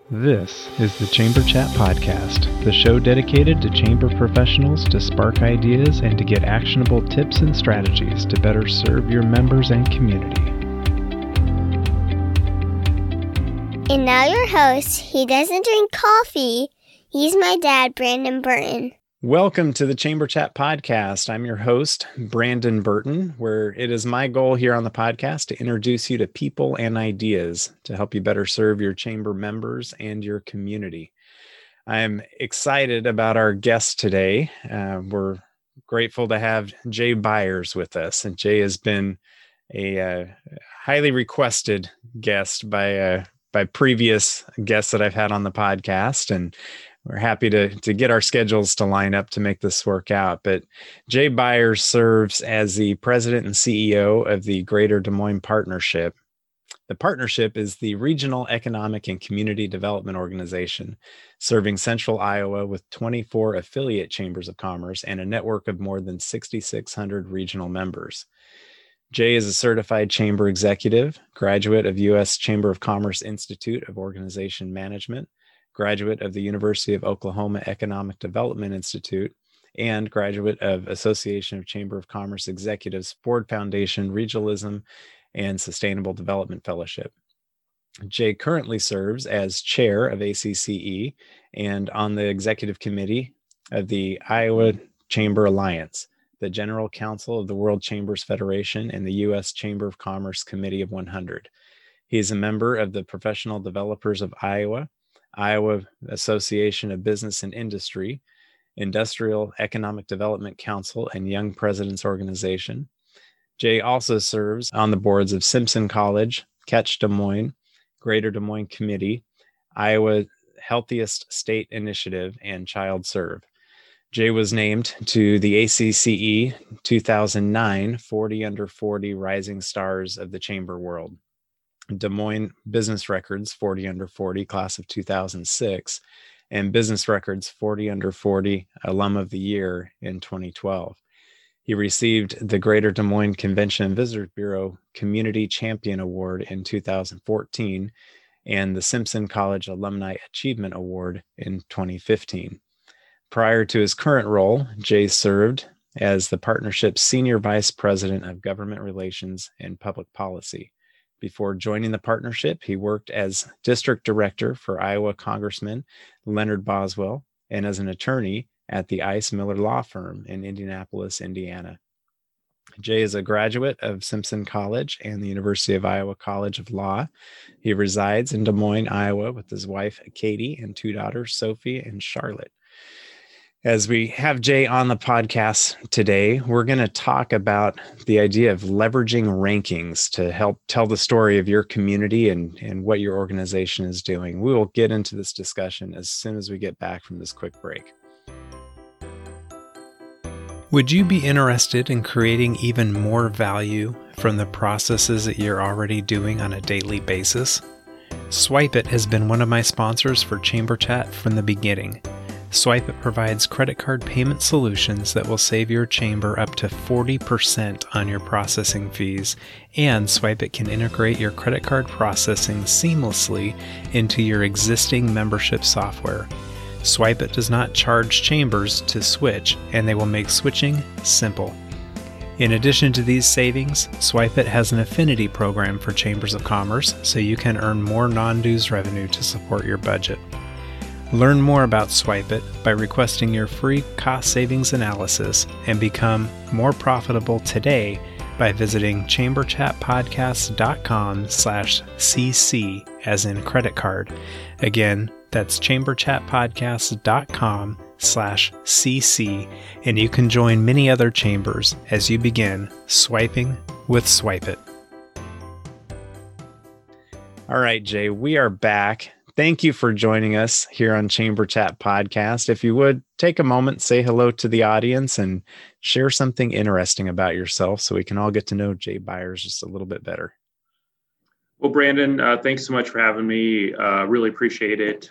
This is the Chamber Chat Podcast, the show dedicated to chamber professionals to spark ideas and to get actionable tips and strategies to better serve your members and community. And now your host, he doesn't drink coffee. He's my dad, Brandon Burton. Welcome to the Chamber Chat Podcast. I'm your host, Brandon Burton, where it is my goal here on the podcast to introduce you to people and ideas to help you better serve your chamber members and your community. I'm excited about our guest today. We're grateful to have Jay Byers with us, and Jay has been a highly requested guest by previous guests that I've had on the podcast, and we're happy to get our schedules to line up to make this work out. But Jay Byers serves as the president and CEO of the Greater Des Moines Partnership. The partnership is the regional economic and community development organization serving central Iowa with 24 affiliate chambers of commerce and a network of more than 6,600 regional members. Jay is a certified chamber executive, graduate of U.S. Chamber of Commerce Institute of Organization Management, graduate of the University of Oklahoma Economic Development Institute, and graduate of Association of Chamber of Commerce Executives Ford Foundation Regionalism and Sustainable Development Fellowship. Jay currently serves as chair of ACCE and on the executive committee of the Iowa Chamber Alliance, the General Counsel of the World Chambers Federation, and the U.S. Chamber of Commerce Committee of 100. He is a member of the Professional Developers of Iowa, Iowa Association of Business and Industry, Industrial Economic Development Council, and Young Presidents Organization. Jay also serves on the boards of Simpson College, Catch Des Moines, Greater Des Moines Committee, Iowa Healthiest State Initiative, and Child Serve. Jay was named to the ACCE 2009 40 Under 40 Rising Stars of the Chamber World, Des Moines Business Records 40 Under 40 Class of 2006, and Business Records 40 Under 40 Alum of the Year in 2012. He received the Greater Des Moines Convention and Visitors Bureau Community Champion Award in 2014 and the Simpson College Alumni Achievement Award in 2015. Prior to his current role, Jay served as the partnership's Senior Vice President of Government Relations and Public Policy. Before joining the partnership, he worked as District Director for Iowa Congressman Leonard Boswell and as an attorney at the Ice Miller Law Firm in Indianapolis, Indiana. Jay is a graduate of Simpson College and the University of Iowa College of Law. He resides in Des Moines, Iowa, with his wife, Katie, and two daughters, Sophie and Charlotte. As we have Jay on the podcast today, we're going to talk about the idea of leveraging rankings to help tell the story of your community and what your organization is doing. We will get into this discussion as soon as we get back from this quick break. Would you be interested in creating even more value from the processes that you're already doing on a daily basis? SwipeIt has been one of my sponsors for Chamber Chat from the beginning. SwipeIt provides credit card payment solutions that will save your chamber up to 40% on your processing fees, and SwipeIt can integrate your credit card processing seamlessly into your existing membership software. SwipeIt does not charge chambers to switch, and they will make switching simple. In addition to these savings, SwipeIt has an affinity program for chambers of commerce, so you can earn more non-dues revenue to support your budget. Learn more about SwipeIt by requesting your free cost savings analysis and become more profitable today by visiting chamberchatpodcast.com/cc as in credit card. Again, that's chamberchatpodcast.com/cc, and you can join many other chambers as you begin swiping with SwipeIt. All right, Jay, we are back. Thank you for joining us here on Chamber Chat Podcast. If you would, take a moment, say hello to the audience, and share something interesting about yourself so we can all get to know Jay Byers just a little bit better. Well, Brandon, thanks so much for having me. Really appreciate it.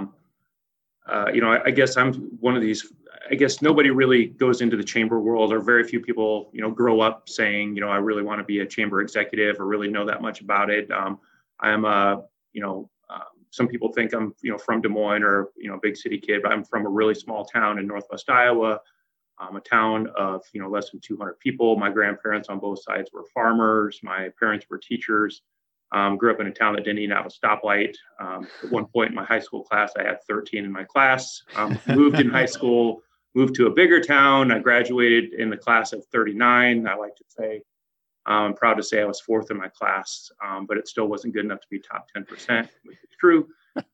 I guess I'm one of these, I guess nobody really goes into the chamber world, or very few people, grow up saying, I really want to be a chamber executive or really know that much about it. I'm a, some people think I'm, from Des Moines or, big city kid, but I'm from a really small town in Northwest Iowa, a town of, less than 200 people. My grandparents on both sides were farmers. My parents were teachers. Grew up in a town that didn't even have a stoplight. At one point in my high school class, I had 13 in my class. Moved in high school, moved to a bigger town. I graduated in the class of 39. I like to say, I'm proud to say I was fourth in my class, but it still wasn't good enough to be top 10%, which is true.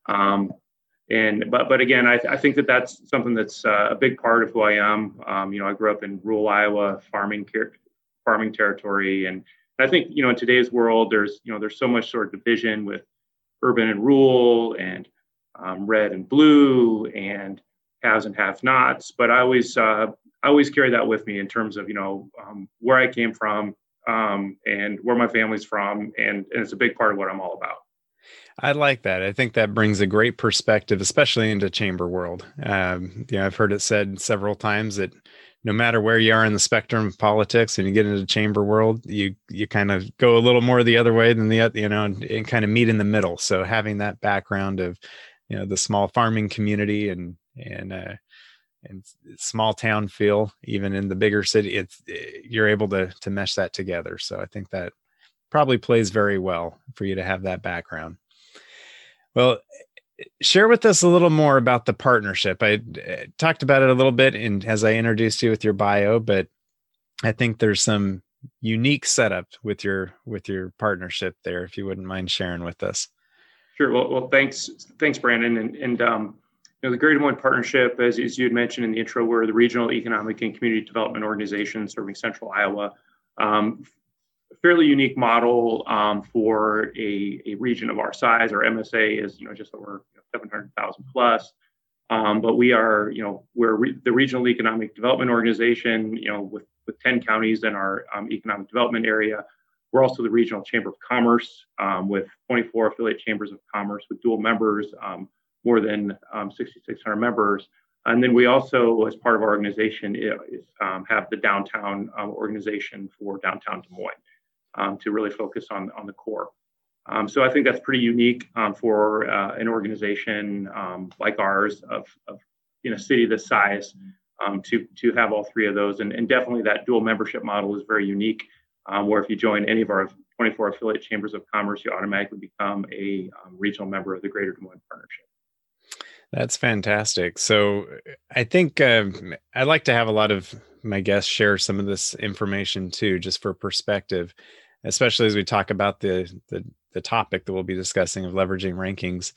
But again, I think that's something that's a big part of who I am. I grew up in rural Iowa, farming territory, and I think in today's world, there's so much sort of division with urban and rural, and red and blue, and haves and have-nots. But I always carry that with me in terms of where I came from, and where my family's from, and it's a big part of what I'm all about. I like that. I think that brings a great perspective, especially into chamber world. I've heard it said several times that no matter where you are in the spectrum of politics and you get into the chamber world, you kind of go a little more the other way than the other, and kind of meet in the middle. So having that background of, the small farming community and small town feel, even in the bigger city, you're able to mesh that together. So I think that probably plays very well for you to have that background. Well, share with us a little more about the partnership. I talked about it a little bit as I introduced you with your bio, but I think there's some unique setup with your partnership there, if you wouldn't mind sharing with us. Sure. Well, thanks, Brandon. And the Greater Des Moines Partnership, as you had mentioned in the intro, we're the regional economic and community development organization serving Central Iowa. A fairly unique model for a region of our size. Our MSA is just over 700,000 plus. But we are, we're the regional economic development organization, with 10 counties in our economic development area. We're also the regional chamber of commerce with 24 affiliate chambers of commerce with dual members, more than 6,600 members. And then we also, as part of our organization, have the downtown organization for downtown Des Moines to really focus on the core. So I think that's pretty unique for an organization like ours of in a city this size to have all three of those. And definitely that dual membership model is very unique, where if you join any of our 24 affiliate chambers of commerce, you automatically become a regional member of the Greater Des Moines Partnership. That's fantastic. So I think I'd like to have a lot of my guests share some of this information too, just for perspective, especially as we talk about the topic that we'll be discussing of leveraging rankings.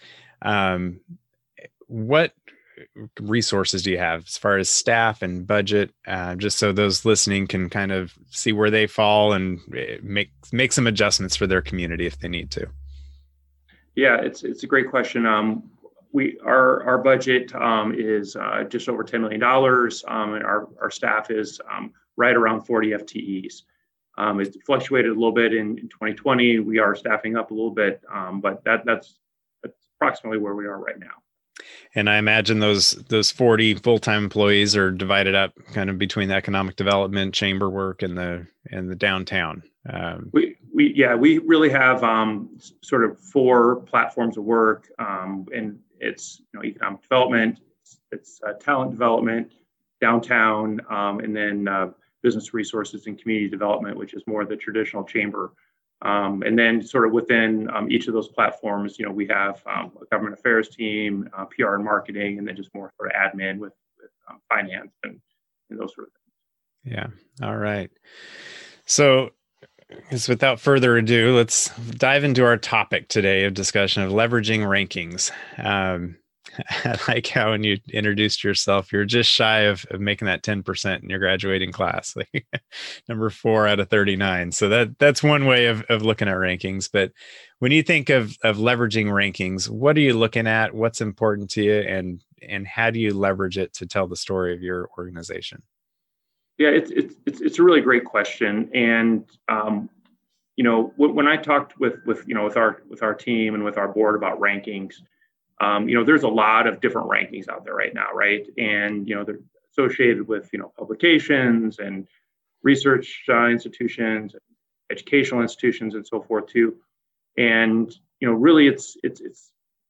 What resources do you have as far as staff and budget, just so those listening can kind of see where they fall and make some adjustments for their community if they need to? Yeah, it's a great question. Our budget is just over $10 million, and our staff is right around 40 FTEs. It's fluctuated a little bit in 2020. We are staffing up a little bit, but that's approximately where we are right now. And I imagine those 40 full-time employees are divided up kind of between the economic development, chamber work, and the downtown. We really have sort of four platforms of work, and it's economic development, it's talent development, downtown, and then business resources and community development, which is more the traditional chamber. And then sort of within each of those platforms, we have a government affairs team, PR and marketing, and then just more sort of admin with finance and those sort of things. Yeah. All right. So without further ado, let's dive into our topic today of discussion of leveraging rankings. I like how when you introduced yourself, you're just shy of making that 10% in your graduating class, like number 4 out of 39. So that's one way of looking at rankings. But when you think of leveraging rankings, what are you looking at? What's important to you, and how do you leverage it to tell the story of your organization? Yeah, it's a really great question, and when I talked with our team and with our board about rankings. There's a lot of different rankings out there right now, right? And, they're associated with, publications and research institutions, educational institutions, and so forth too. And, really it's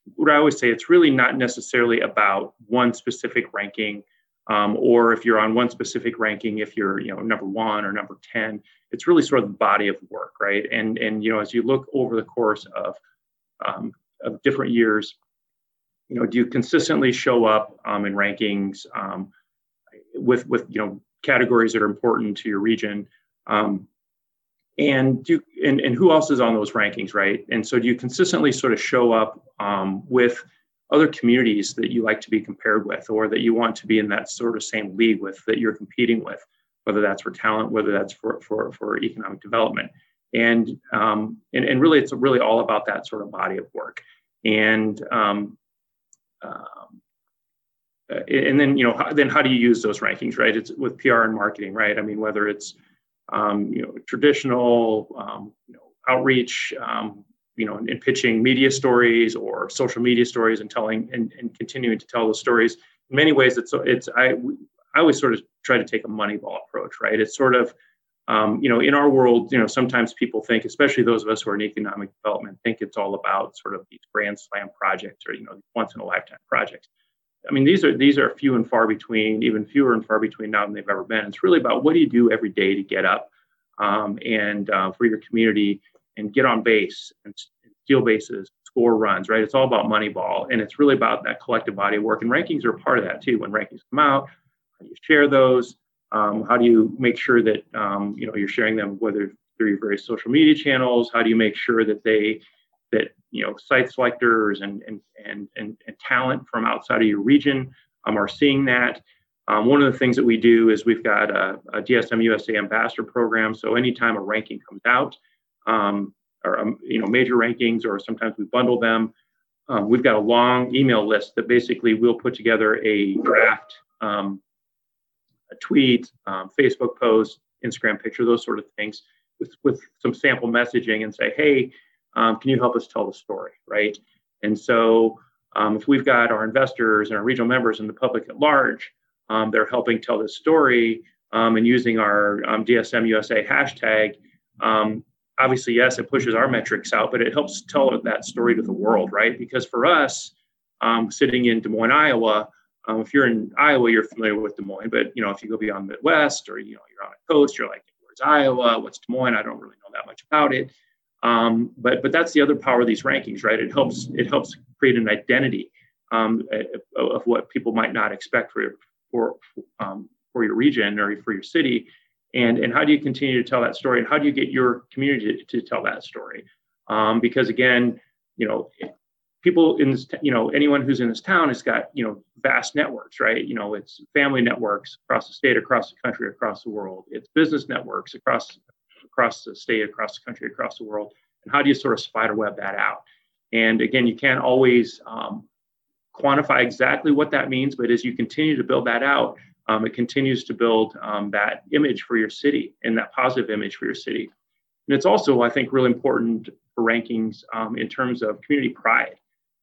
what I always say, it's really not necessarily about one specific ranking, or if you're on one specific ranking, if you're number 1 or number 10. It's really sort of the body of work, right? And as you look over the course of different years, do you consistently show up in rankings with categories that are important to your region? And who else is on those rankings, right? And so do you consistently sort of show up with other communities that you like to be compared with, or that you want to be in that sort of same league with, that you're competing with, whether that's for talent, whether that's for economic development. And really, it's really all about that sort of body of work. And then then how do you use those rankings, right? It's with PR and marketing, right? I mean, whether it's traditional outreach, in pitching media stories or social media stories, and telling and continuing to tell those stories. In many ways, I always sort of try to take a Moneyball approach, right? It's sort of in our world, sometimes people think, especially those of us who are in economic development, think it's all about sort of these grand slam projects or once in a lifetime projects. I mean, these are few and far between, even fewer and far between now than they've ever been. It's really about, what do you do every day to get up and for your community and get on base and steal bases, score runs, right? It's all about Moneyball, and it's really about that collective body of work. And rankings are part of that too. When rankings come out, how do you share those? How do you make sure that you're sharing them, whether through your various social media channels? How do you make sure that site selectors and talent from outside of your region are seeing that? One of the things that we do is we've got a DSM USA ambassador program. So anytime a ranking comes out, or major rankings, or sometimes we bundle them, we've got a long email list that basically we'll put together a draft, a tweet, Facebook post, Instagram picture, those sort of things, with some sample messaging, and say, hey, can you help us tell the story, right? And so if we've got our investors and our regional members and the public at large, they're helping tell this story and using our DSM USA hashtag. Obviously, yes, it pushes our metrics out, but it helps tell that story to the world, right? Because for us, sitting in Des Moines, Iowa, if you're in Iowa, you're familiar with Des Moines, but if you go beyond the Midwest, or you're on a coast, you're like, where's Iowa? What's Des Moines? I don't really know that much about it. But that's the other power of these rankings, right? It helps create an identity of what people might not expect for your region or for your city. And how do you continue to tell that story? And how do you get your community to tell that story? Because again, people in this, anyone who's in this town has got, vast networks, right? It's family networks across the state, across the country, across the world. It's business networks across the state, across the country, across the world. And how do you sort of spiderweb that out? And again, you can't always quantify exactly what that means, but as you continue to build that out, it continues to build that image for your city, and that positive image for your city. And it's also, I think, really important for rankings in terms of community pride.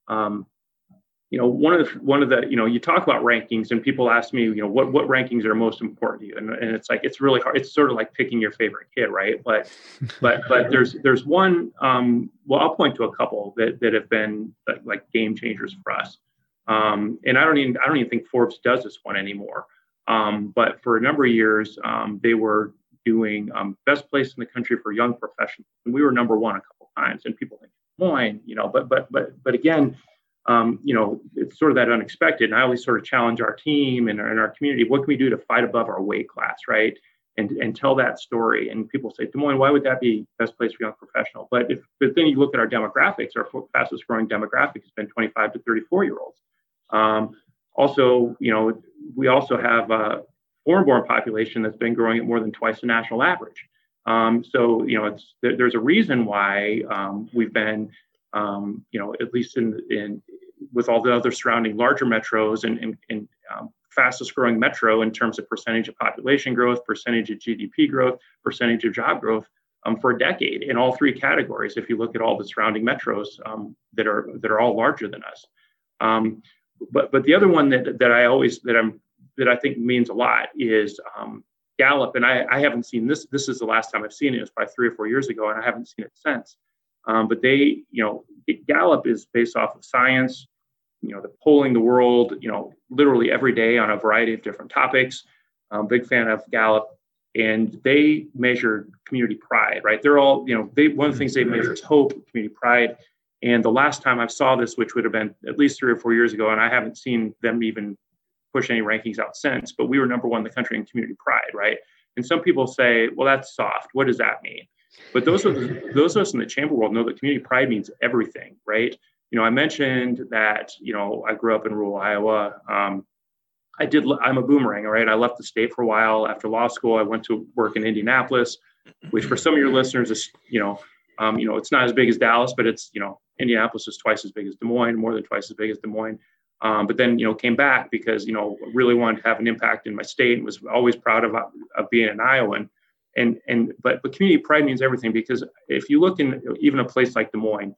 One of the you talk about rankings, and people ask me, what rankings are most important to you, and it's like, it's really hard. It's sort of like picking your favorite kid, right? But there's one. Well, I'll point to a couple that have been like game changers for us. And I don't even think Forbes does this one anymore. But for a number of years, they were doing best place in the country for young professionals, and we were number one a couple times. And people think, Des Moines, but again, it's sort of that unexpected. And I always sort of challenge our team and our community. What can we do to fight above our weight class, right? And tell that story. And people say, Des Moines, why would that be best place for young professional? But then you look at our demographics, our fastest growing demographic has been 25 to 34-year-olds. Also, we also have a foreign-born population that's been growing at more than twice the national average. So there's a reason why we've been, at least in with all the other surrounding larger metros and fastest growing metro in terms of percentage of population growth, percentage of GDP growth, percentage of job growth for a decade in all three categories. If you look at all the surrounding metros that are all larger than us. But the other one that I think means a lot is Gallup, and I haven't seen this. This is the last time I've seen it. It was probably 3 or 4 years ago, and I haven't seen it since. But they, Gallup is based off of science. They're polling the world, literally every day on a variety of different topics. Big fan of Gallup. And they measure community pride, right? They're all, one of the things they measure is hope, community pride. And the last time I saw this, which would have been at least 3 or 4 years ago, and I haven't seen them even push any rankings out since, but we were number 1 in the country in community pride, right? And some people say, well, that's soft. What does that mean? But those of us in the chamber world know that community pride means everything, right? I mentioned that, I grew up in rural Iowa. I'm a boomerang, right? I left the state for a while. After law school, I went to work in Indianapolis, which for some of your listeners is, it's not as big as Dallas, but it's, Indianapolis is twice as big as Des Moines, more than twice as big as Des Moines. But then, came back because, really wanted to have an impact in my state and was always proud of being an Iowan. But community pride means everything, because if you look in even a place like Des Moines,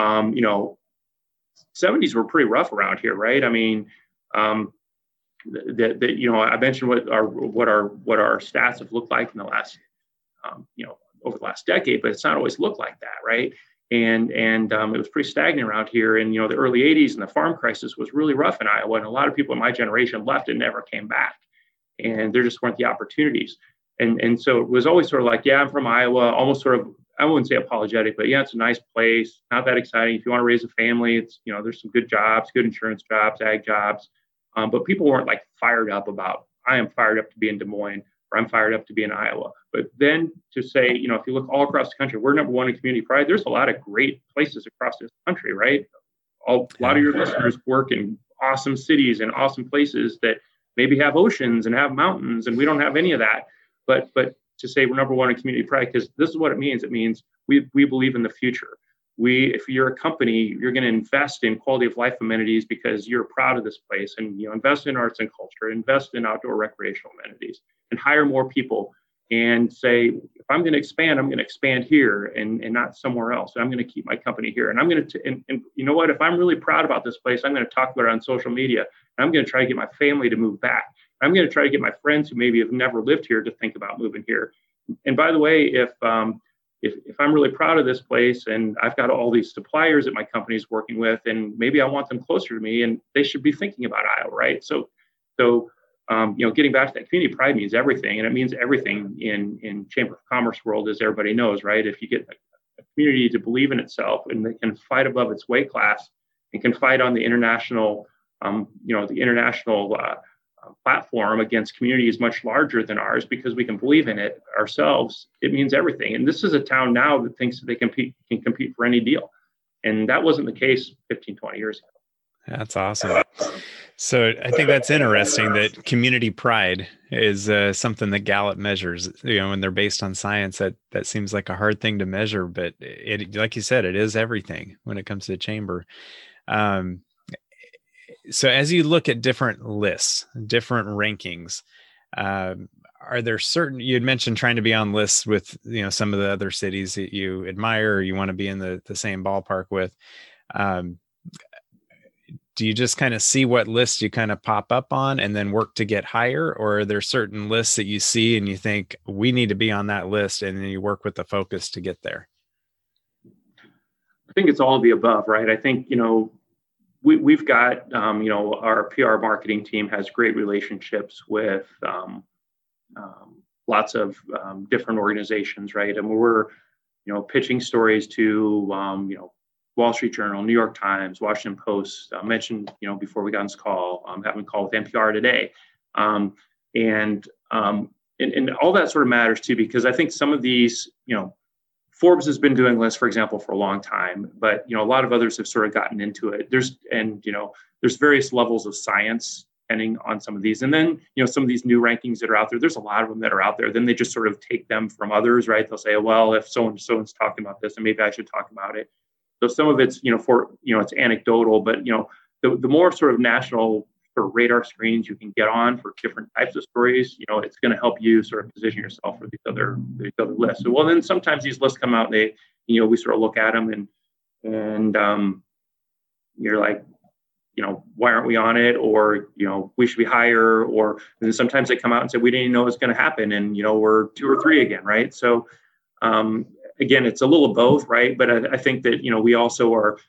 70s were pretty rough around here, right? I mean, I mentioned what our stats have looked like in the last, over the last decade, but it's not always looked like that, right? And it was pretty stagnant around here. And, the early 80s and the farm crisis was really rough in Iowa. And a lot of people in my generation left and never came back. And there just weren't the opportunities. And so it was always sort of like, yeah, I'm from Iowa, almost sort of, I wouldn't say apologetic, but yeah, it's a nice place. Not that exciting. If you want to raise a family, it's, there's some good jobs, good insurance jobs, ag jobs. But people weren't like fired up about, I am fired up to be in Des Moines, or I'm fired up to be in Iowa. But then to say, if you look all across the country, we're number 1 in community pride. There's a lot of great places across this country, right? A lot of your listeners work in awesome cities and awesome places that maybe have oceans and have mountains, and we don't have any of that. But to say we're number 1 in community pride, because this is what it means. It means we believe in the future. If you're a company, you're going to invest in quality of life amenities because you're proud of this place, and invest in arts and culture, invest in outdoor recreational amenities, and hire more people. And say, if I'm going to expand, I'm going to expand here and not somewhere else. And I'm going to keep my company here. And I'm going to, and you know what? If I'm really proud about this place, I'm going to talk about it on social media. And I'm going to try to get my family to move back. I'm going to try to get my friends who maybe have never lived here to think about moving here. And by the way, if I'm really proud of this place and I've got all these suppliers that my company is working with, and maybe I want them closer to me, and they should be thinking about Iowa, right? So getting back to that, community pride means everything, and it means everything in Chamber of Commerce world, as everybody knows, right? If you get a community to believe in itself and that can fight above its weight class and can fight on the international, platform against communities much larger than ours, because we can believe in it ourselves, it means everything. And this is a town now that thinks that they can compete for any deal. And that wasn't the case 15, 20 years ago. That's awesome. So I think that's interesting that community pride is something that Gallup measures, and they're based on science. That seems like a hard thing to measure, but it, like you said, it is everything when it comes to the chamber. So as you look at different lists, different rankings, are there certain, you had mentioned trying to be on lists with, some of the other cities that you admire, or you want to be in the same ballpark with. Do you just kind of see what lists you kind of pop up on and then work to get higher? Or are there certain lists that you see and you think we need to be on that list, and then you work with the focus to get there? I think it's all of the above, right? I think, we've got, our PR marketing team has great relationships with lots of different organizations, right? And we're, pitching stories to, Wall Street Journal, New York Times, Washington Post. I mentioned, before we got on this call, having a call with NPR today. And all that sort of matters too, because I think some of these, Forbes has been doing lists, for example, for a long time, but, a lot of others have sort of gotten into it. There's various levels of science depending on some of these. And then, some of these new rankings that are out there, there's a lot of them that are out there. Then they just sort of take them from others, right? They'll say, well, if so-and-so's talking about this, and maybe I should talk about it. So some of it's, it's anecdotal, but, the more sort of national sort of radar screens you can get on for different types of stories, it's going to help you sort of position yourself for these other lists. So, well, then sometimes these lists come out and we sort of look at them and you're like, why aren't we on it? Or, we should be higher. Or then sometimes they come out and say, we didn't even know it was going to happen. And, we're 2 or 3 again. Right. So, again, it's a little of both, right? But I think that, we also are,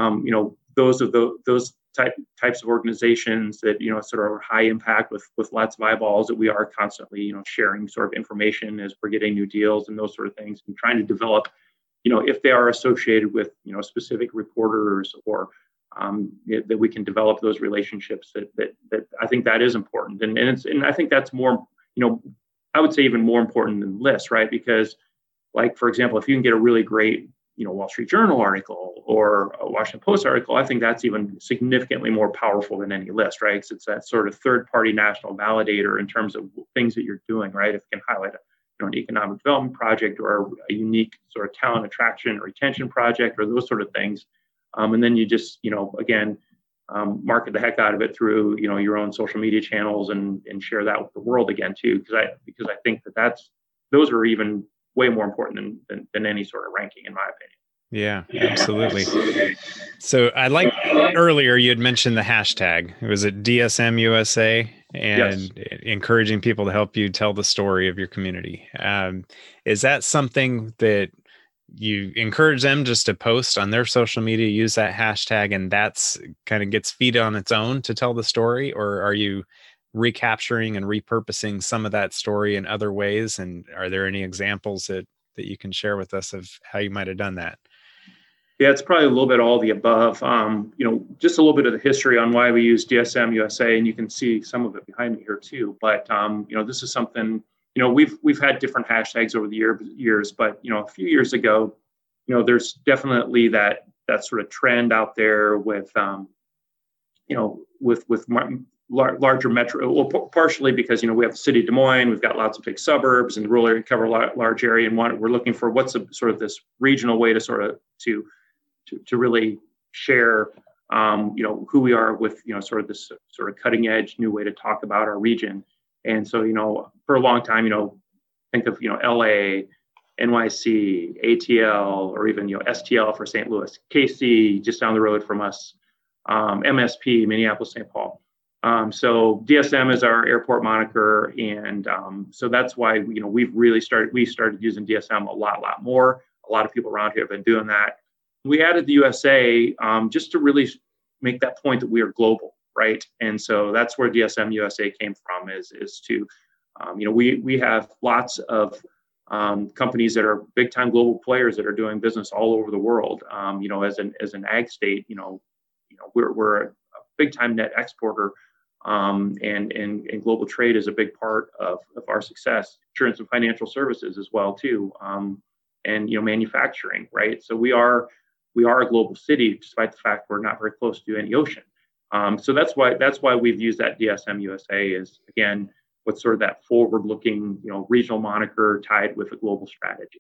those types of organizations that, sort of are high impact with lots of eyeballs, that we are constantly, sharing sort of information as we're getting new deals and those sort of things, and trying to develop, if they are associated with, specific reporters, or that we can develop those relationships, that I think that is important. And I think that's more, I would say even more important than lists, right? Because, like, for example, if you can get a really great, Wall Street Journal article or a Washington Post article, I think that's even significantly more powerful than any list, right? Because it's that sort of third-party national validator in terms of things that you're doing, right? If you can highlight an economic development project, or a unique sort of talent attraction or retention project, or those sort of things, and then you just, again, market the heck out of it through, your own social media channels, and share that with the world again too, because I think those are even way more important than any sort of ranking, in my opinion. Yeah, absolutely. So I like, earlier you had mentioned the hashtag. Was it DSM USA? And yes, encouraging people to help you tell the story of your community. Is that something that you encourage them just to post on their social media, use that hashtag, and that's kind of gets feed on its own to tell the story? Or are you recapturing and repurposing some of that story in other ways? And are there any examples that you can share with us of how you might have done that? Yeah, it's probably a little bit all the above. Just a little bit of the history on why we use DSM USA, and you can see some of it behind me here too. But this is something, we've had different hashtags over the years, but a few years ago, there's definitely that sort of trend out there with larger metro. Well, partially because we have the city of Des Moines, we've got lots of big suburbs, and really cover a large area, and we're looking for what's a sort of this regional way to sort of to really share, who we are with, sort of this sort of cutting edge new way to talk about our region. And so, for a long time, think of, LA, NYC, ATL, or even, STL for St. Louis, KC, just down the road from us, MSP, Minneapolis, St. Paul. So DSM is our airport moniker. And so that's why, we started using DSM a lot more. A lot of people around here have been doing that. We added the USA just to really make that point that we are global, right? And so that's where DSM USA came from, is to, we have lots of companies that are big time global players that are doing business all over the world. As an ag state, we're a big time net exporter, and global trade is a big part of our success. Insurance and financial services as well too, and manufacturing, right? So we are a global city, despite the fact we're not very close to any ocean. So that's why we've used that DSM USA, is, again, what's sort of that forward-looking, regional moniker tied with a global strategy.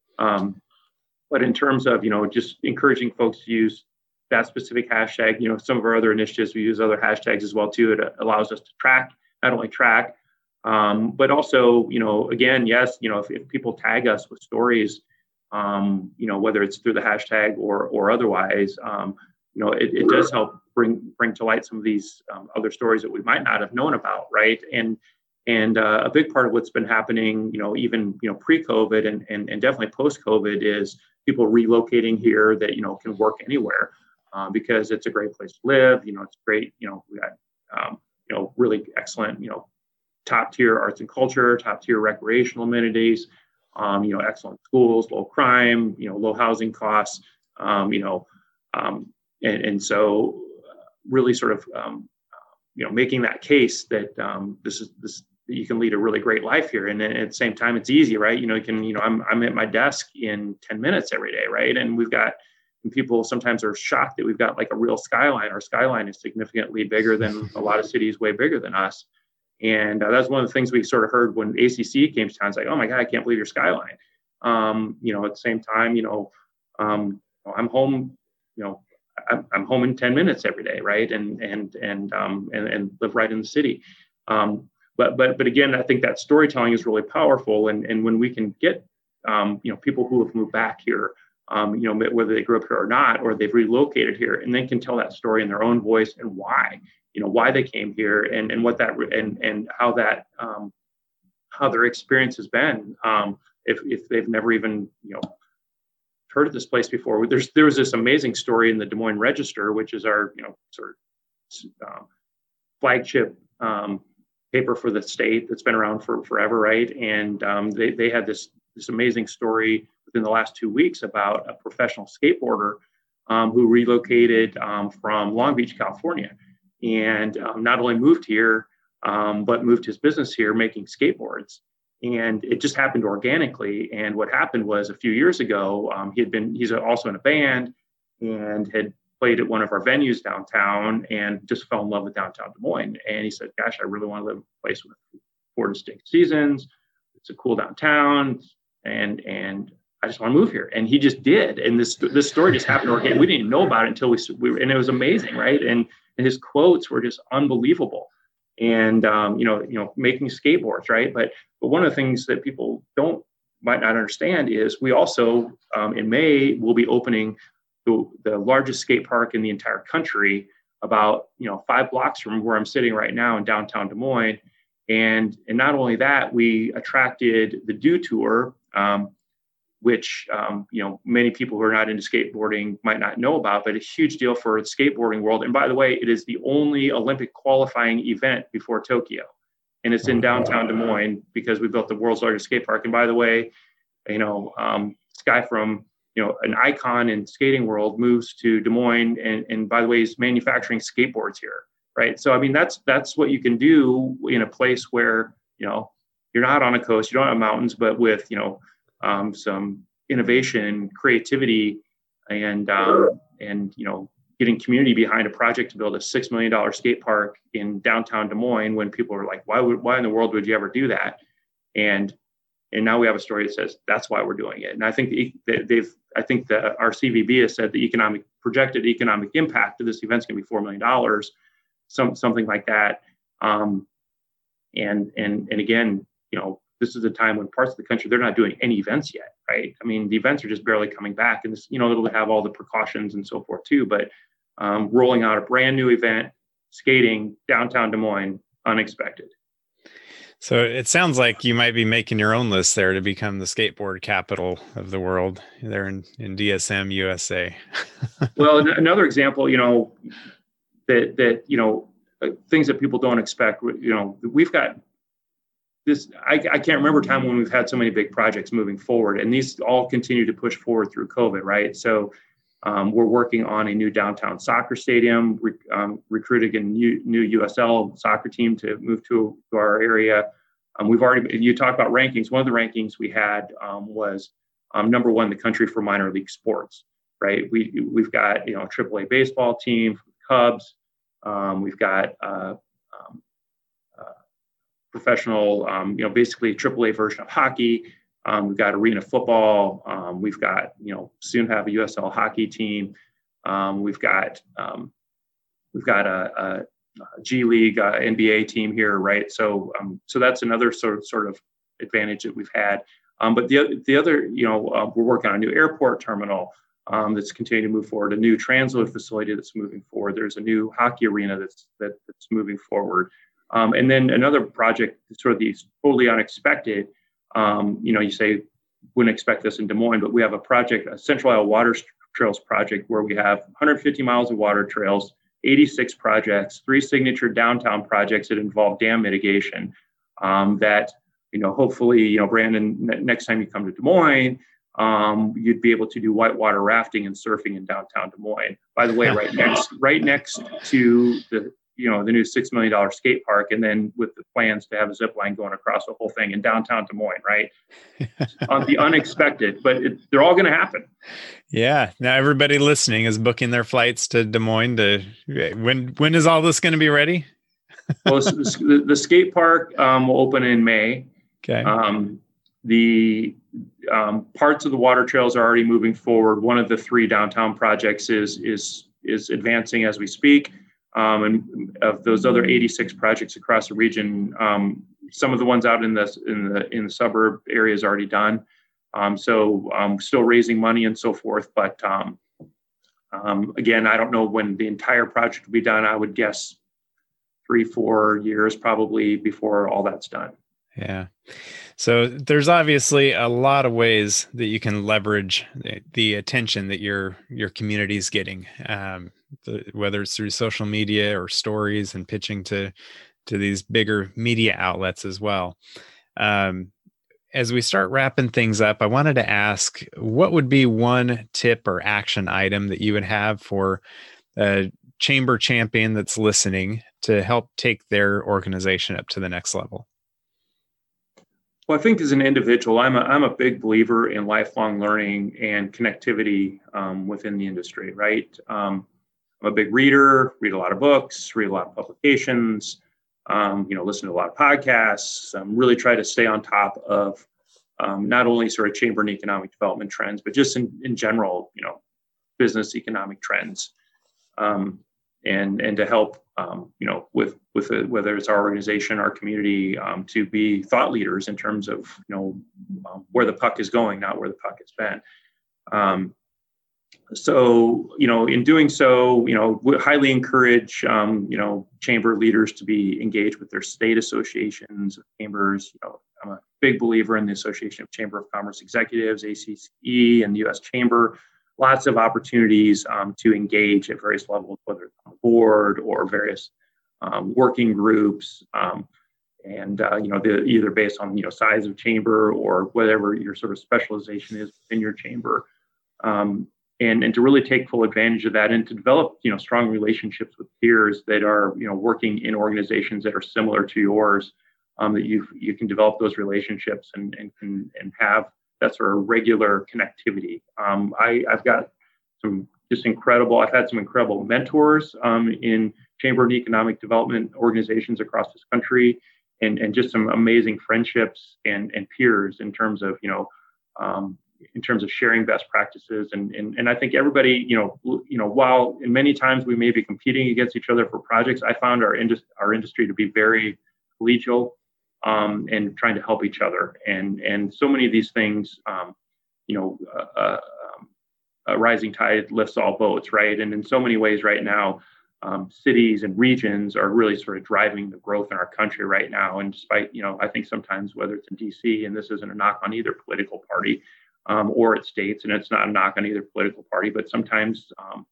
But in terms of, just encouraging folks to use that specific hashtag, some of our other initiatives, we use other hashtags as well too. It allows us to not only track, but also, again, yes, if people tag us with stories, whether it's through the hashtag or otherwise, it does help bring to light some of these other stories that we might not have known about, right? And a big part of what's been happening, even pre-COVID and definitely post-COVID, is people relocating here that can work anywhere, because it's a great place to live. It's great. We got really excellent top tier arts and culture, top tier recreational amenities. Excellent schools, low crime, low housing costs, and so really sort of, making that case that this you can lead a really great life here, and at the same time it's easy, right? I'm at my desk in 10 minutes every day, right? And people sometimes are shocked that we've got like a real skyline. Our skyline is significantly bigger than a lot of cities, way bigger than us. And that's one of the things we sort of heard when ACC came to town. It's like, oh my God, I can't believe your skyline. At the same time, I'm home, I'm home in 10 minutes every day, right? And live right in the city. But again, I think that storytelling is really powerful. And when we can get, people who have moved back here, whether they grew up here or not, or they've relocated here, and then can tell that story in their own voice and why they came here, and what that and how that how their experience has been, if they've never even heard of this place before. There was this amazing story in the Des Moines Register, which is our, sort of flagship paper for the state that's been around for forever, right? And they had this amazing story within the last 2 weeks about a professional skateboarder who relocated from Long Beach, California, and not only moved here, but moved his business here making skateboards. And it just happened organically. And what happened was a few years ago, he's also in a band and had played at one of our venues downtown and just fell in love with downtown Des Moines. And he said, gosh, I really want to live in a place with 4 distinct seasons. It's a cool downtown. And I just want to move here. And he just did. And this story just happened organically. We didn't even know about it until we and it was amazing, right? And his quotes were just unbelievable. And making skateboards, right? But one of the things that people might not understand is we also in May will be opening the largest skate park in the entire country, about 5 blocks from where I'm sitting right now in downtown Des Moines. And not only that, we attracted the Dew Tour, which many people who are not into skateboarding might not know about, but a huge deal for the skateboarding world. And by the way, it is the only Olympic qualifying event before Tokyo, and it's in downtown Des Moines because we built the world's largest skate park. And by the way, this guy from an icon in skating world moves to Des Moines, and by the way, he's manufacturing skateboards here, right? So I mean, that's what you can do in a place where you're not on a coast, you don't have mountains, but with some innovation, creativity, and getting community behind a project to build a $6 million skate park in downtown Des Moines, when people are like, why in the world would you ever do that? And now we have a story that says that's why we're doing it. And I think our CVB has said the projected economic impact of this event is going to be $4 million, something like that. And again, this is a time when parts of the country, they're not doing any events yet, right? I mean, the events are just barely coming back, and this, it'll have all the precautions and so forth too. But rolling out a brand new event, skating downtown Des Moines, unexpected. So it sounds like you might be making your own list there to become the skateboard capital of the world there in DSM, USA. Well, another example, that things that people don't expect, we've got this, I can't remember a time when we've had so many big projects moving forward, and these all continue to push forward through COVID, right? So we're working on a new downtown soccer stadium, recruiting a new USL soccer team to move to our area. You talked about rankings. One of the rankings we had was number 1 in the country for minor league sports, right? We've got, AAA baseball team, Cubs. We've got professional, basically a AAA version of hockey. We've got arena football. We've got, soon have a USL hockey team. We've got a G League NBA team here, right? So that's another sort of advantage that we've had. But the other, we're working on a new airport terminal that's continuing to move forward. A new transload facility that's moving forward. There's a new hockey arena that's moving forward. And then another project that's sort of these totally unexpected. You say wouldn't expect this in Des Moines, but we have a Central Iowa Water Trails project where we have 150 miles of water trails, 86 projects, 3 signature downtown projects that involve dam mitigation. That hopefully, Brandon, next time you come to Des Moines, you'd be able to do whitewater rafting and surfing in downtown Des Moines. By the way, right next to the new $6 million skate park, and then with the plans to have a zip line going across the whole thing in downtown Des Moines, right? On the unexpected, but they're all going to happen. Yeah. Now everybody listening is booking their flights to Des Moines. When is all this going to be ready? Well, the skate park will open in May. Okay. The parts of the water trails are already moving forward. One of the 3 downtown projects is advancing as we speak. And of those other 86 projects across the region, some of the ones out in the suburb area is already done. So still raising money and so forth. But again, I don't know when the entire project will be done. I would guess 3-4 years probably before all that's done. Yeah. So there's obviously a lot of ways that you can leverage the attention that your community is getting, whether it's through social media or stories and pitching to these bigger media outlets as well. As we start wrapping things up, I wanted to ask, what would be one tip or action item that you would have for a chamber champion that's listening to help take their organization up to the next level? Well, I think as an individual, I'm a big believer in lifelong learning and connectivity within the industry, right? I'm a big reader, read a lot of books, read a lot of publications, listen to a lot of podcasts, really try to stay on top of not only sort of chamber and economic development trends, but just in general, business economic trends, and to help, with whether it's our organization, our community, to be thought leaders in terms of, where the puck is going, not where the puck has been. So, in doing so, we highly encourage, chamber leaders to be engaged with their state associations, chambers. I'm a big believer in the Association of Chamber of Commerce Executives, ACCE, and the U.S. Chamber. Lots of opportunities to engage at various levels, whether it's on the board or various working groups, and either based on size of chamber or whatever your sort of specialization is within your chamber, and to really take full advantage of that and to develop strong relationships with peers that are working in organizations that are similar to yours, that you can develop those relationships and have that sort of regular connectivity. I've got I've had some incredible mentors in chamber and economic development organizations across this country, and just some amazing friendships and peers in terms of sharing best practices. And I think everybody, while in many times we may be competing against each other for projects, I found our industry to be very collegial, and trying to help each other. And so many of these things, a rising tide lifts all boats, right? And in so many ways right now, cities and regions are really sort of driving the growth in our country right now. And despite, I think sometimes whether it's in DC, and this isn't a knock on either political party, or it states, and it's not a knock on either political party, but sometimes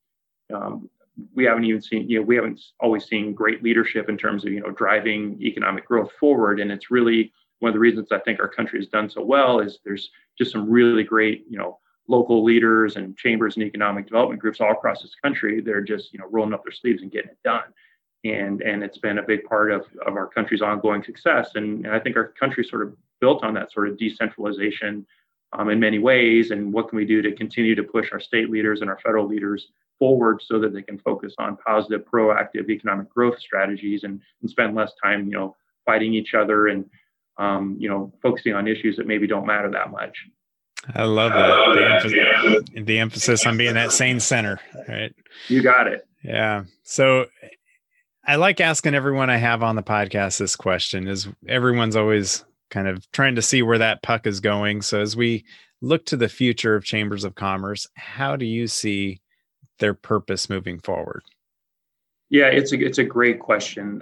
we haven't always seen great leadership in terms of, driving economic growth forward. And it's really one of the reasons I think our country has done so well is there's just some really great, local leaders and chambers and economic development groups all across this country. They're just, rolling up their sleeves and getting it done. And it's been a big part of our country's ongoing success. And I think our country sort of built on that sort of decentralization in many ways. And what can we do to continue to push our state leaders and our federal leaders forward so that they can focus on positive, proactive economic growth strategies and spend less time, fighting each other and, focusing on issues that maybe don't matter that much. I love that. The emphasis on being that sane center, right? You got it. Yeah. So I like asking everyone I have on the podcast this question, is everyone's always kind of trying to see where that puck is going. So as we look to the future of chambers of commerce, how do you see their purpose moving forward? Yeah, it's a great question.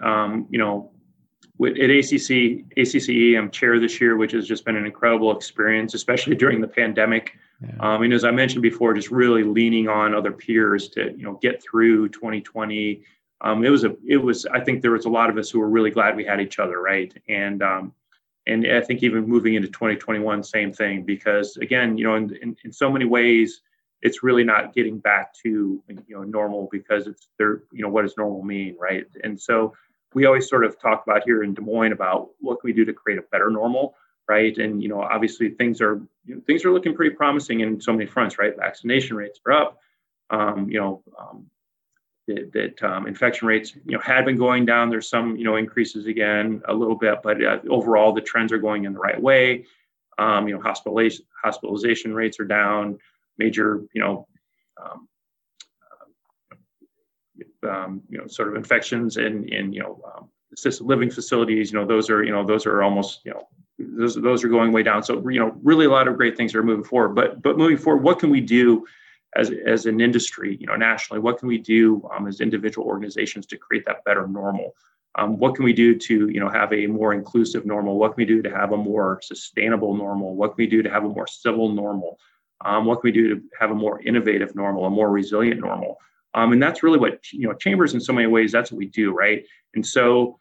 At ACCE, I'm chair this year, which has just been an incredible experience, especially during the pandemic. Yeah. And as I mentioned before, just really leaning on other peers to, get through 2020. It was, I think there was a lot of us who were really glad we had each other, right? And I think even moving into 2021, same thing, because again, in so many ways, it's really not getting back to, normal, because it's there, what does normal mean, right? And so we always sort of talk about here in Des Moines about what can we do to create a better normal, right? And, obviously things are looking pretty promising in so many fronts, right? Vaccination rates are up, infection rates, had been going down. There's some, increases again a little bit, but overall the trends are going in the right way. Hospitalization rates are down. Major, sort of infections in assisted living facilities. Those are almost, those are going way down. So really a lot of great things are moving forward. But moving forward, what can we do as an industry, nationally? What can we do as individual organizations to create that better normal? What can we do to, have a more inclusive normal? What can we do to have a more sustainable normal? What can we do to have a more civil normal? What can we do to have a more innovative normal, a more resilient normal? And that's really what, Chambers in so many ways, that's what we do, right? And so,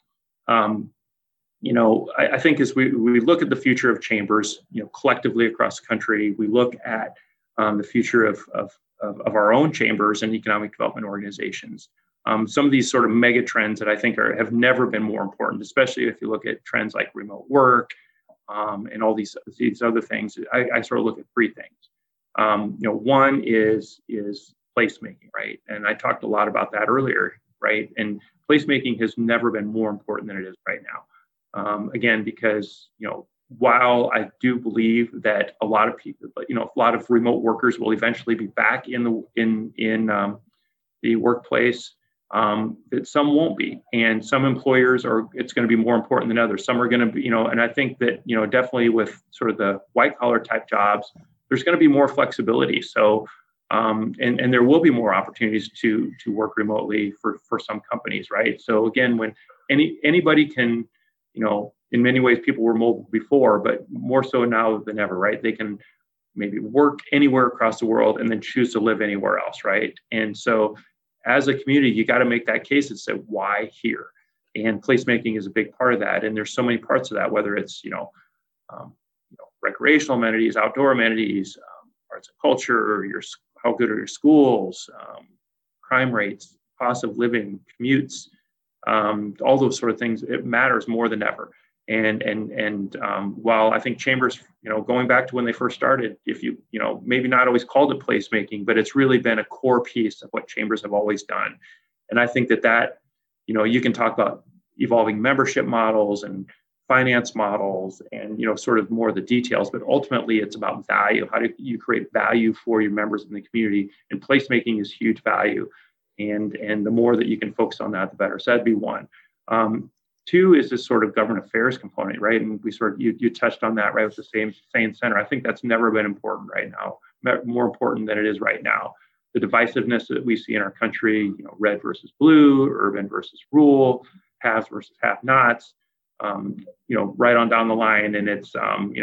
I think as we look at the future of Chambers, collectively across the country, we look at the future of our own chambers and economic development organizations. Some of these sort of mega trends that I think have never been more important, especially if you look at trends like remote work and all these other things. I sort of look at three things. One is placemaking, right? And I talked a lot about that earlier, right? And placemaking has never been more important than it is right now. Again, because, while I do believe that a lot of people, a lot of remote workers will eventually be back in the workplace, that some won't be, and some employers it's going to be more important than others. Some are going to be, and I think that, definitely with sort of the white collar type jobs, there's going to be more flexibility. So, and there will be more opportunities to work remotely for some companies, right? So again, when anybody can, in many ways, people were mobile before, but more so now than ever, right? They can maybe work anywhere across the world and then choose to live anywhere else, right? And so as a community, you got to make that case and say, why here? And placemaking is a big part of that. And there's so many parts of that, whether it's, recreational amenities, outdoor amenities, arts and culture, how good are your schools, crime rates, cost of living, commutes, all those sort of things. It matters more than ever. And while I think Chambers, going back to when they first started, if you maybe not always called it placemaking, but it's really been a core piece of what Chambers have always done. And I think that you can talk about evolving membership models and finance models and, sort of more of the details, but ultimately it's about value. How do you create value for your members in the community? And placemaking is huge value. And the more that you can focus on that, the better. So that'd be one. Two is this sort of government affairs component, right? And we sort of, you touched on that, right, with the same center. I think that's never been important right now, more important than it is right now. The divisiveness that we see in our country, red versus blue, urban versus rural, haves versus have-nots, right on down the line. And it's,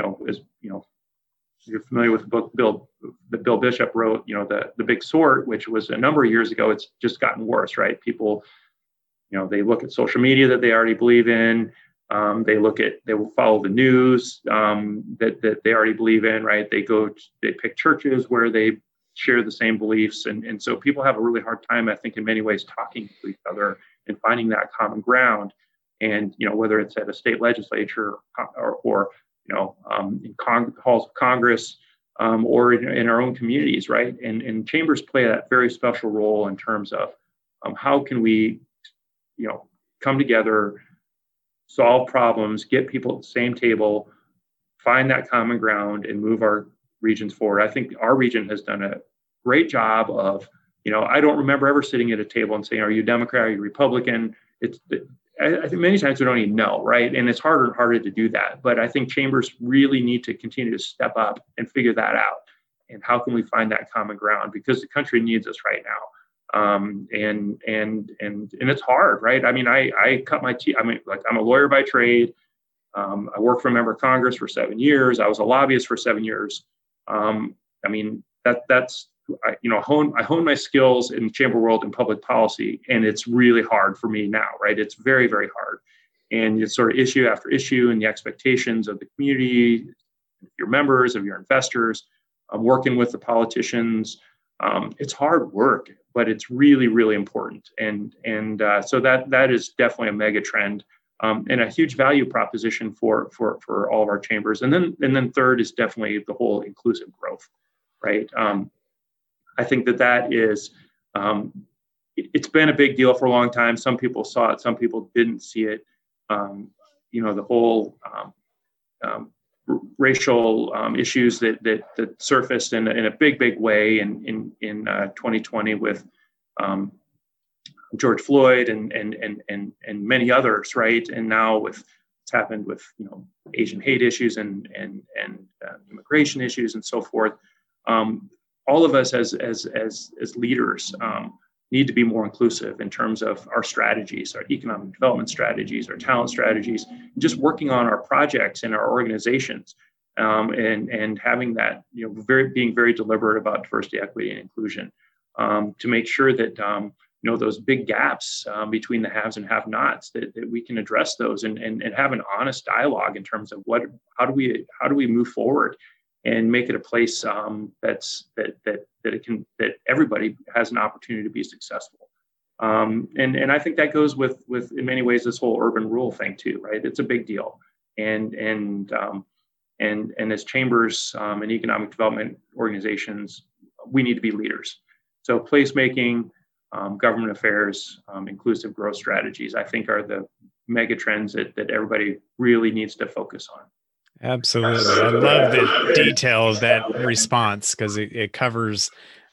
you're familiar with the book that Bill Bishop wrote, the Big Sort, which was a number of years ago. It's just gotten worse, right? People, they look at social media that they already believe in. They will follow the news that they already believe in, right? They pick churches where they share the same beliefs. And so people have a really hard time, I think, in many ways, talking to each other and finding that common ground. And, whether it's at a state legislature or in halls of Congress or in our own communities, right? And chambers play that very special role in terms of how can we, come together, solve problems, get people at the same table, find that common ground, and move our regions forward. I think our region has done a great job of, I don't remember ever sitting at a table and saying, are you Democrat, are you Republican? I think many times we don't even know, right? And it's harder and harder to do that. But I think chambers really need to continue to step up and figure that out. And how can we find that common ground? Because the country needs us right now. And it's hard, right? I mean, I cut my teeth. I'm a lawyer by trade. I worked for a member of Congress for 7 years. I was a lobbyist for 7 years. I honed my skills in the chamber world in public policy, and it's really hard for me now, right? It's very, very hard. And it's sort of issue after issue, and the expectations of the community, your members, of your investors, working with the politicians. It's hard work, but it's really, really important. And so that is definitely a mega trend. And a huge value proposition for all of our chambers. And then third is definitely the whole inclusive growth, right? I think that is, it's been a big deal for a long time. Some people saw it, some people didn't see it. The whole racial issues that surfaced in a big way in 2020 with George Floyd and many others, right? And now with what's happened with Asian hate issues and immigration issues and so forth. All of us as leaders need to be more inclusive in terms of our strategies, our economic development strategies, our talent strategies, and just working on our projects and our organizations, and having that, being very deliberate about diversity, equity, and inclusion, to make sure that those big gaps between the haves and have-nots, that we can address those and have an honest dialogue in terms of how do we move forward and make it a place that everybody has an opportunity to be successful. And I think that goes with in many ways this whole urban rural thing too, right? It's a big deal. And as chambers and economic development organizations, we need to be leaders. So placemaking, government affairs, inclusive growth strategies, I think are the mega trends that everybody really needs to focus on. Absolutely. I love the detail of that response, because it covers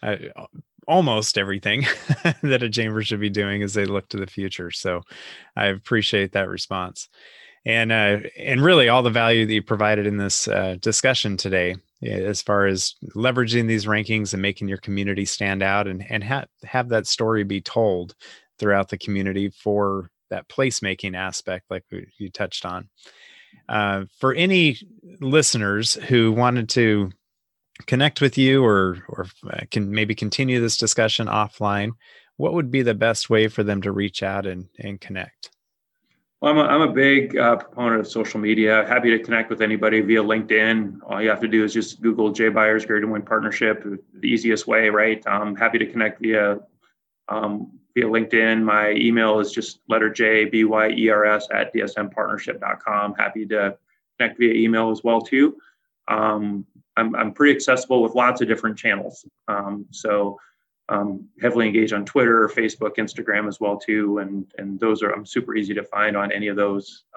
almost everything that a chamber should be doing as they look to the future. So I appreciate that response. And really all the value that you provided in this discussion today, as far as leveraging these rankings and making your community stand out and have that story be told throughout the community for that placemaking aspect, like you touched on. For any listeners who wanted to connect with you or can maybe continue this discussion offline, what would be the best way for them to reach out and connect? Well, I'm a big proponent of social media. Happy to connect with anybody via LinkedIn. All you have to do is just Google J. Byers Greater Des Moines Partnership, the easiest way, right? I'm happy to connect via LinkedIn. My email is just letter J, BYERS @dsmpartnership.com. Happy to connect via email as well too. I'm pretty accessible with lots of different channels. So heavily engaged on Twitter, Facebook, Instagram as well too. And those I'm super easy to find on any of those.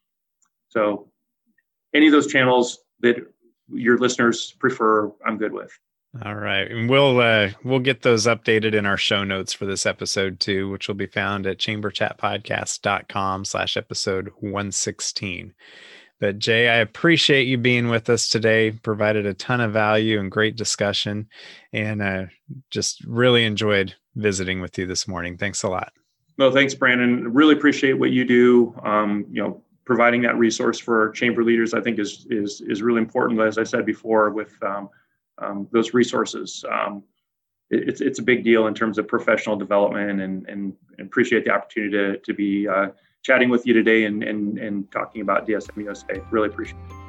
So any of those channels that your listeners prefer, I'm good with. All right. And we'll get those updated in our show notes for this episode too, which will be found at chamberchatpodcast.com/episode 116. But Jay, I appreciate you being with us today, provided a ton of value and great discussion, and just really enjoyed visiting with you this morning. Thanks a lot. Well, thanks, Brandon. Really appreciate what you do. Providing that resource for chamber leaders, I think is really important. As I said before, with those resources, it's a big deal in terms of professional development, and appreciate the opportunity to be chatting with you today and talking about DSM USA. Really appreciate it.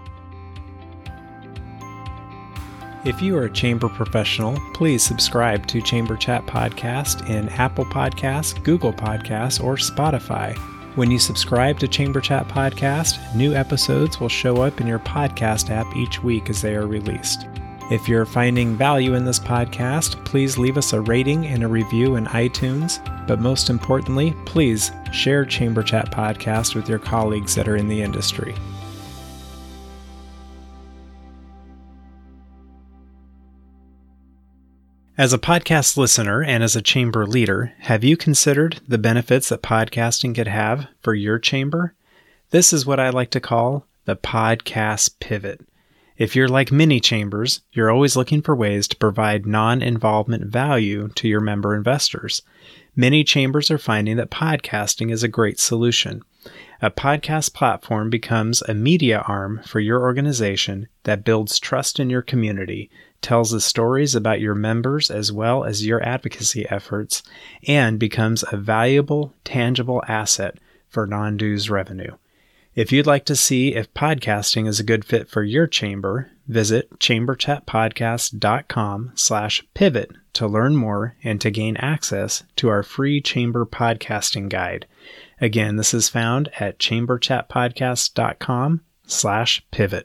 If you are a chamber professional, please subscribe to Chamber Chat Podcast in Apple Podcasts, Google Podcasts, or Spotify. When you subscribe to Chamber Chat Podcast, new episodes will show up in your podcast app each week as they are released. If you're finding value in this podcast, please leave us a rating and a review in iTunes. But most importantly, please share Chamber Chat Podcast with your colleagues that are in the industry. As a podcast listener and as a chamber leader, have you considered the benefits that podcasting could have for your chamber? This is what I like to call the podcast pivot. If you're like many chambers, you're always looking for ways to provide non-involvement value to your member investors. Many chambers are finding that podcasting is a great solution. A podcast platform becomes a media arm for your organization that builds trust in your community, tells the stories about your members as well as your advocacy efforts, and becomes a valuable, tangible asset for non-dues revenue. If you'd like to see if podcasting is a good fit for your chamber, visit chamberchatpodcast.com/pivot to learn more and to gain access to our free chamber podcasting guide. Again, this is found at chamberchatpodcast.com/pivot.